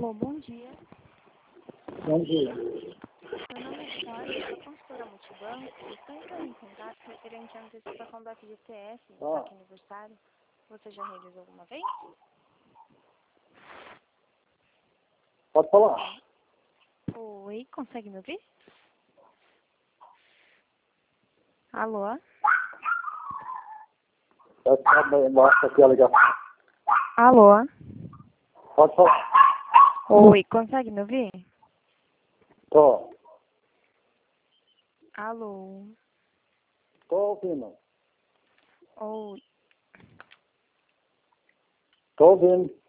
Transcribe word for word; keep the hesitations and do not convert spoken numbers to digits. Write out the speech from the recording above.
Alô, bom dia. Bom dia. Meu nome é Cláudia, eu sou consultora multibanco e estou entrando em contato referente à antecipação da F G T S do Ah. saque aniversário. Você já realizou alguma vez? Pode falar. Oi, consegue me ouvir? Alô? Eu estava embaixo aqui a ligação. Alô? Pode falar. Oi, consegue me ouvir? Tô. Alô? Tô ouvindo. Oi. Tô ouvindo.